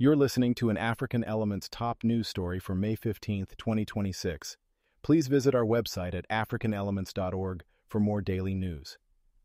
You're listening to an African Elements top news story for May 15, 2026. Please visit our website at africanelements.org for more daily news.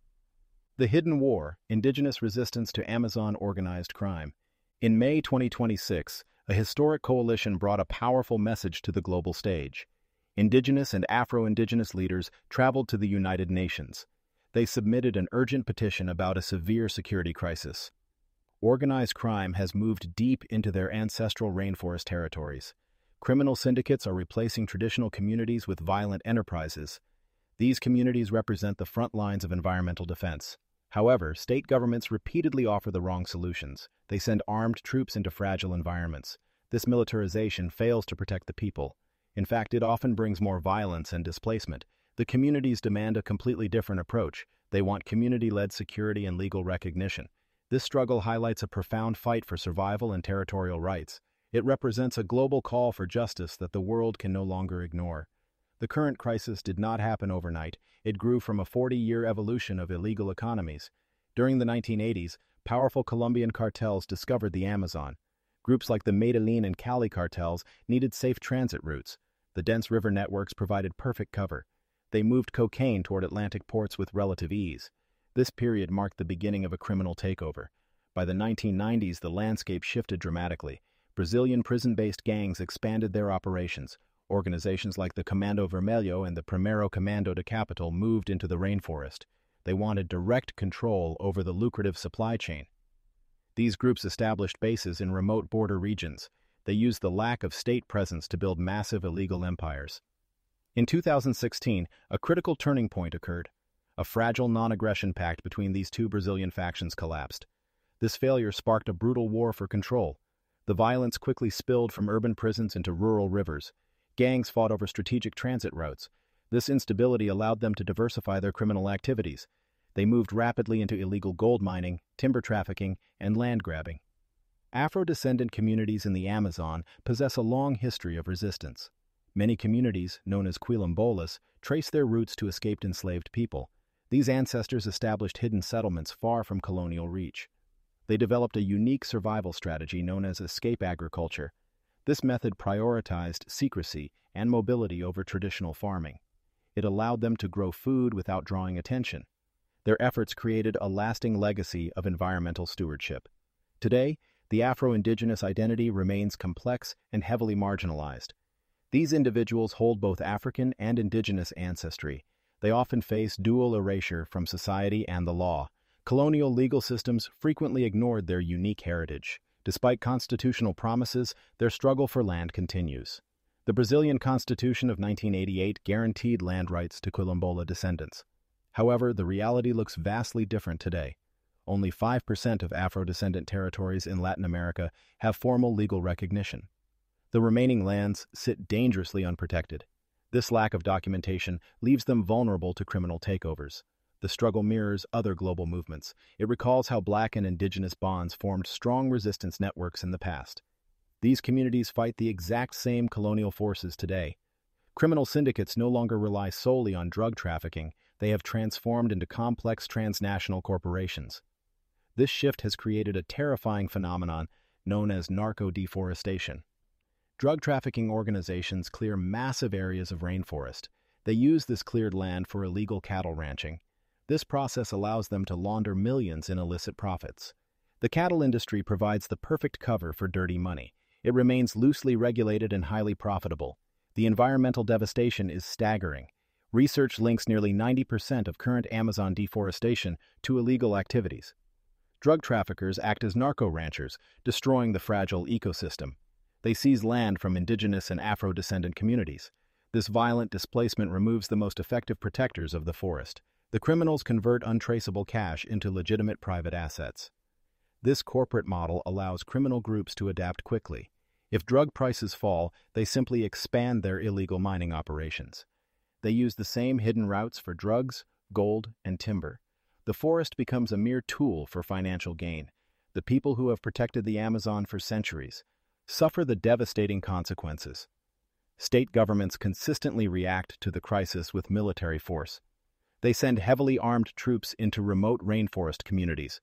The Hidden War: Indigenous Resistance to Amazon Organized Crime. In May 2026, a historic coalition brought a powerful message to the global stage. Indigenous and Afro-Indigenous leaders traveled to the United Nations. They submitted an urgent petition about a severe security crisis. Organized crime has moved deep into their ancestral rainforest territories. Criminal syndicates are replacing traditional communities with violent enterprises. These communities represent the front lines of environmental defense. However, state governments repeatedly offer the wrong solutions. They send armed troops into fragile environments. This militarization fails to protect the people. In fact, it often brings more violence and displacement. The communities demand a completely different approach. They want community-led security and legal recognition. This struggle highlights a profound fight for survival and territorial rights. It represents a global call for justice that the world can no longer ignore. The current crisis did not happen overnight. It grew from a 40-year evolution of illegal economies. During the 1980s, powerful Colombian cartels discovered the Amazon. Groups like the Medellin and Cali cartels needed safe transit routes. The dense river networks provided perfect cover. They moved cocaine toward Atlantic ports with relative ease. This period marked the beginning of a criminal takeover. By the 1990s, the landscape shifted dramatically. Brazilian prison-based gangs expanded their operations. Organizations like the Comando Vermelho and the Primero Comando de Capital moved into the rainforest. They wanted direct control over the lucrative supply chain. These groups established bases in remote border regions. They used the lack of state presence to build massive illegal empires. In 2016, a critical turning point occurred. A fragile non-aggression pact between these two Brazilian factions collapsed. This failure sparked a brutal war for control. The violence quickly spilled from urban prisons into rural rivers. Gangs fought over strategic transit routes. This instability allowed them to diversify their criminal activities. They moved rapidly into illegal gold mining, timber trafficking, and land grabbing. Afro-descendant communities in the Amazon possess a long history of resistance. Many communities, known as quilombolas, trace their roots to escaped enslaved people. These ancestors established hidden settlements far from colonial reach. They developed a unique survival strategy known as escape agriculture. This method prioritized secrecy and mobility over traditional farming. It allowed them to grow food without drawing attention. Their efforts created a lasting legacy of environmental stewardship. Today, the Afro-Indigenous identity remains complex and heavily marginalized. These individuals hold both African and indigenous ancestry. They often face dual erasure from society and the law. Colonial legal systems frequently ignored their unique heritage. Despite constitutional promises, their struggle for land continues. The Brazilian Constitution of 1988 guaranteed land rights to Quilombola descendants. However, the reality looks vastly different today. Only 5% of Afro-descendant territories in Latin America have formal legal recognition. The remaining lands sit dangerously unprotected. This lack of documentation leaves them vulnerable to criminal takeovers. The struggle mirrors other global movements. It recalls how Black and Indigenous bonds formed strong resistance networks in the past. These communities fight the exact same colonial forces today. Criminal syndicates no longer rely solely on drug trafficking. They have transformed into complex transnational corporations. This shift has created a terrifying phenomenon known as narco-deforestation. Drug trafficking organizations clear massive areas of rainforest. They use this cleared land for illegal cattle ranching. This process allows them to launder millions in illicit profits. The cattle industry provides the perfect cover for dirty money. It remains loosely regulated and highly profitable. The environmental devastation is staggering. Research links nearly 90% of current Amazon deforestation to illegal activities. Drug traffickers act as narco-ranchers, destroying the fragile ecosystem. They seize land from indigenous and Afro-descendant communities. This violent displacement removes the most effective protectors of the forest. The criminals convert untraceable cash into legitimate private assets. This corporate model allows criminal groups to adapt quickly. If drug prices fall, they simply expand their illegal mining operations. They use the same hidden routes for drugs, gold, and timber. The forest becomes a mere tool for financial gain. The people who have protected the Amazon for centuries suffer the devastating consequences. State governments consistently react to the crisis with military force. They send heavily armed troops into remote rainforest communities.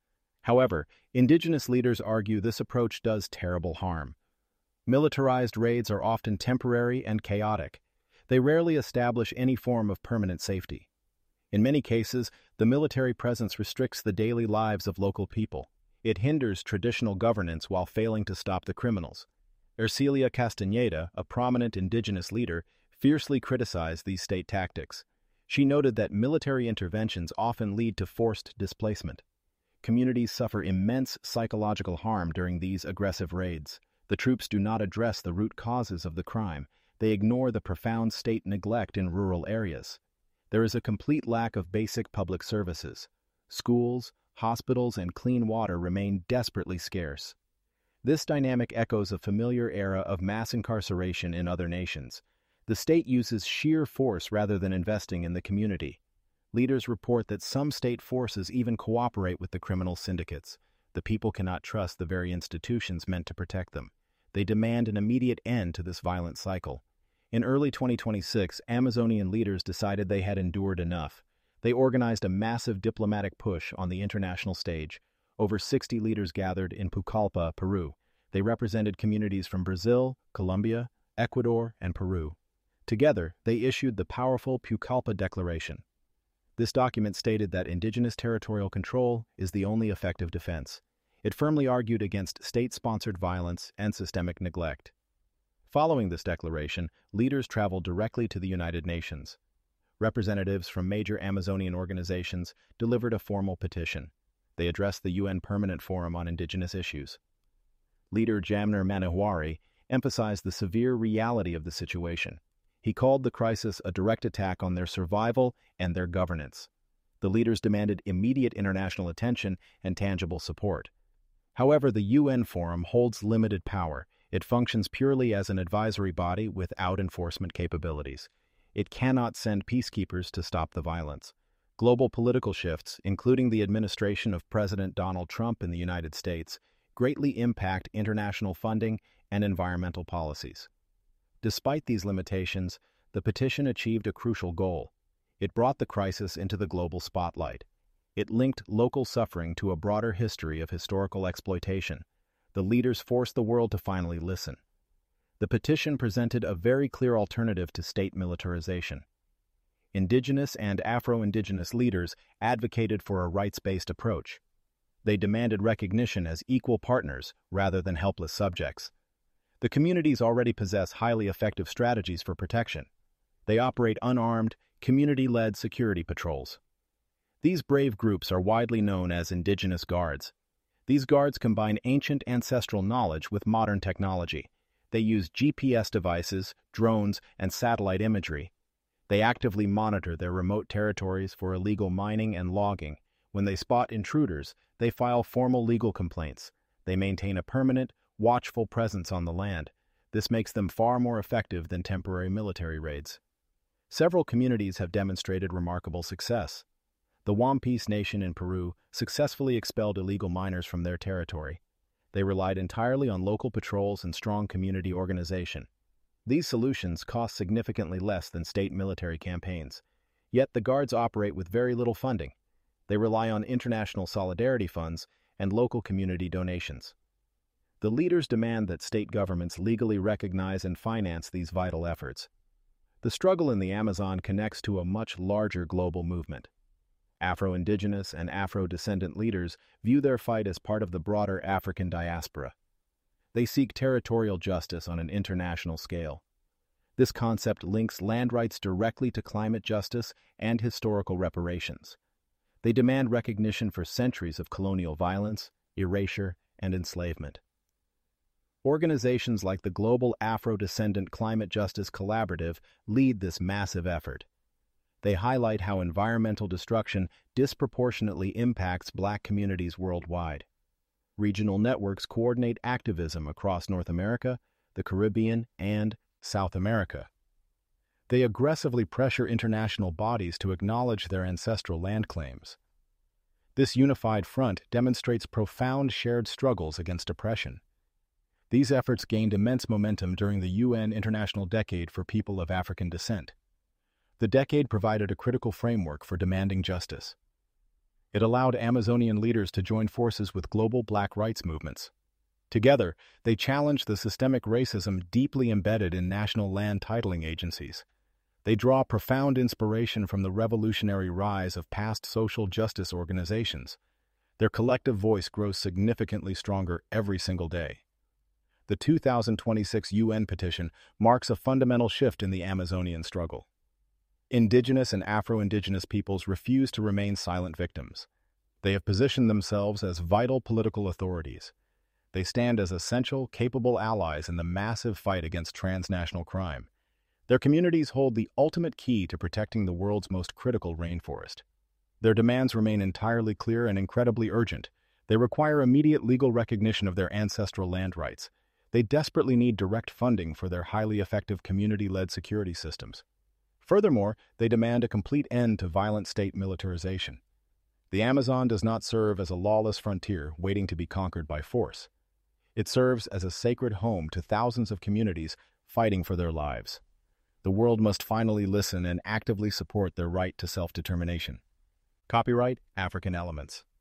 However, indigenous leaders argue this approach does terrible harm. Militarized raids are often temporary and chaotic. They rarely establish any form of permanent safety. In many cases, the military presence restricts the daily lives of local people. It hinders traditional governance while failing to stop the criminals. Ercilia Castañeda, a prominent indigenous leader, fiercely criticized these state tactics. She noted that military interventions often lead to forced displacement. Communities suffer immense psychological harm during these aggressive raids. The troops do not address the root causes of the crime. They ignore the profound state neglect in rural areas. There is a complete lack of basic public services. Schools, hospitals, and clean water remain desperately scarce. This dynamic echoes a familiar era of mass incarceration in other nations. The state uses sheer force rather than investing in the community. Leaders report that some state forces even cooperate with the criminal syndicates. The people cannot trust the very institutions meant to protect them. They demand an immediate end to this violent cycle. In early 2026, Amazonian leaders decided they had endured enough. They organized a massive diplomatic push on the international stage. Over 60 leaders gathered in Pucallpa, Peru. They represented communities from Brazil, Colombia, Ecuador, and Peru. Together, they issued the powerful Pucallpa Declaration. This document stated that indigenous territorial control is the only effective defense. It firmly argued against state-sponsored violence and systemic neglect. Following this declaration, leaders traveled directly to the United Nations. Representatives from major Amazonian organizations delivered a formal petition. They addressed the UN Permanent Forum on Indigenous Issues. Leader Jamner Manohwari emphasized the severe reality of the situation. He called the crisis a direct attack on their survival and their governance. The leaders demanded immediate international attention and tangible support. However, the UN Forum holds limited power. It functions purely as an advisory body without enforcement capabilities. It cannot send peacekeepers to stop the violence. Global political shifts, including the administration of President Donald Trump in the United States, greatly impact international funding and environmental policies. Despite these limitations, the petition achieved a crucial goal. It brought the crisis into the global spotlight. It linked local suffering to a broader history of historical exploitation. The leaders forced the world to finally listen. The petition presented a very clear alternative to state militarization. Indigenous and Afro-Indigenous leaders advocated for a rights-based approach. They demanded recognition as equal partners rather than helpless subjects. The communities already possess highly effective strategies for protection. They operate unarmed, community-led security patrols. These brave groups are widely known as Indigenous Guards. These guards combine ancient ancestral knowledge with modern technology. They use GPS devices, drones, and satellite imagery. They actively monitor their remote territories for illegal mining and logging. When they spot intruders, they file formal legal complaints. They maintain a permanent, watchful presence on the land. This makes them far more effective than temporary military raids. Several communities have demonstrated remarkable success. The Wampis Nation in Peru successfully expelled illegal miners from their territory. They relied entirely on local patrols and strong community organization. These solutions cost significantly less than state military campaigns. Yet the guards operate with very little funding. They rely on international solidarity funds and local community donations. The leaders demand that state governments legally recognize and finance these vital efforts. The struggle in the Amazon connects to a much larger global movement. Afro-Indigenous and Afro-descendant leaders view their fight as part of the broader African diaspora. They seek territorial justice on an international scale. This concept links land rights directly to climate justice and historical reparations. They demand recognition for centuries of colonial violence, erasure, and enslavement. Organizations like the Global Afro-Descendant Climate Justice Collaborative lead this massive effort. They highlight how environmental destruction disproportionately impacts Black communities worldwide. Regional networks coordinate activism across North America, the Caribbean, and South America. They aggressively pressure international bodies to acknowledge their ancestral land claims. This unified front demonstrates profound shared struggles against oppression. These efforts gained immense momentum during the UN International Decade for People of African Descent. The decade provided a critical framework for demanding justice. It allowed Amazonian leaders to join forces with global black rights movements. Together, they challenged the systemic racism deeply embedded in national land titling agencies. They draw profound inspiration from the revolutionary rise of past social justice organizations. Their collective voice grows significantly stronger every single day. The 2026 UN petition marks a fundamental shift in the Amazonian struggle. Indigenous and Afro-Indigenous peoples refuse to remain silent victims. They have positioned themselves as vital political authorities. They stand as essential, capable allies in the massive fight against transnational crime. Their communities hold the ultimate key to protecting the world's most critical rainforest. Their demands remain entirely clear and incredibly urgent. They require immediate legal recognition of their ancestral land rights. They desperately need direct funding for their highly effective community-led security systems. Furthermore, they demand a complete end to violent state militarization. The Amazon does not serve as a lawless frontier waiting to be conquered by force. It serves as a sacred home to thousands of communities fighting for their lives. The world must finally listen and actively support their right to self-determination. Copyright African Elements.